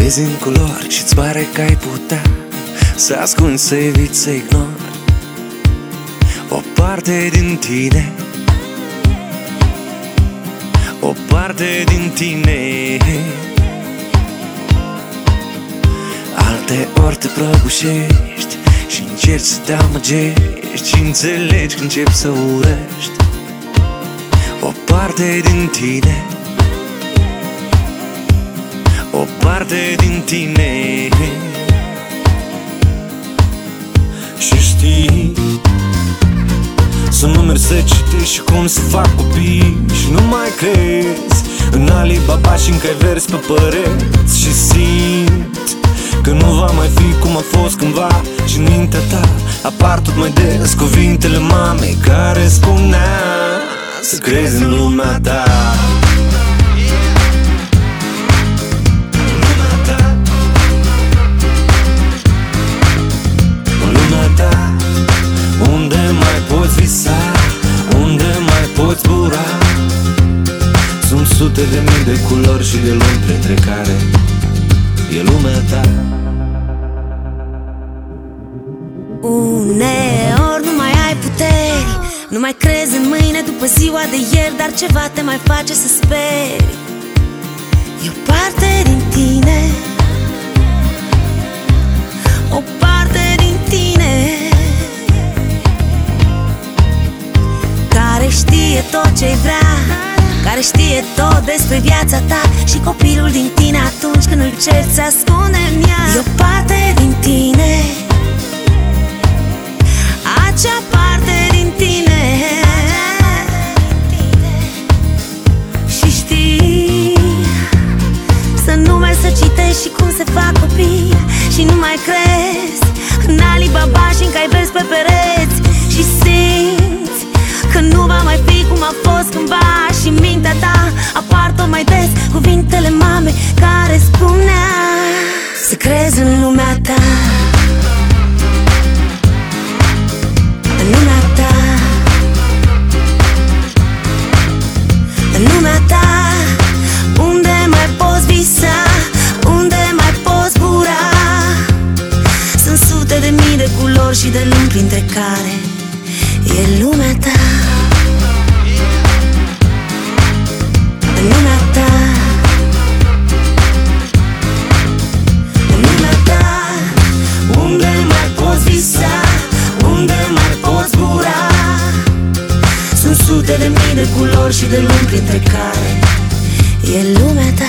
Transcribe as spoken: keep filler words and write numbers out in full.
Vezi în culori și-ți pare că ai putea să ascunzi, să eviți, să ignori o parte din tine, o parte din tine. Alte ori te prăbușești și încerci să te amăgești și înțelegi că începi să urăști o parte din tine, o parte din tine. Și știi să nu mergi să citești și cum se fac copii și nu mai crezi în Alibaba și în cai verzi pe păreți și simți că nu va mai fi cum a fost cândva și în mintea ta apar tot mai des cuvintele mamei care spunea să crezi în lumea ta. Unde mai poți visa, unde mai poți zbura. Sunt sute de mii de culori și de lumi, printre care e lumea ta. Uneori nu mai ai puteri, nu mai crezi în mâine după ziua de ieri, dar ceva te mai face să speri. E o parte din tine, o parte din tine care știe tot ce-i vrea, care știe tot despre viața ta. Și copilul din tine atunci când îl ceri se ascunde în ea. E o parte din tine, acea parte din tine. Și știi să nu mergi să citești și cum se fac copii și nu mai crezi în Alibaba și în cai verzi pe pereți și simți că nu va mai fi cum a fost cândva și în mintea ta apar tot mai des cuvintele mamei care spunea să crezi în lumea ta, în lumea ta, în lumea ta, unde mai poți visa, unde mai poți zbura. Sunt sute de mii de culori și de lumi, printre care e lumea ta. În lumea ta, în lumea ta, unde mai poți visa, unde mai poți zbura. Sunt sute de mii de culori și de lumi, printre care e lumea ta.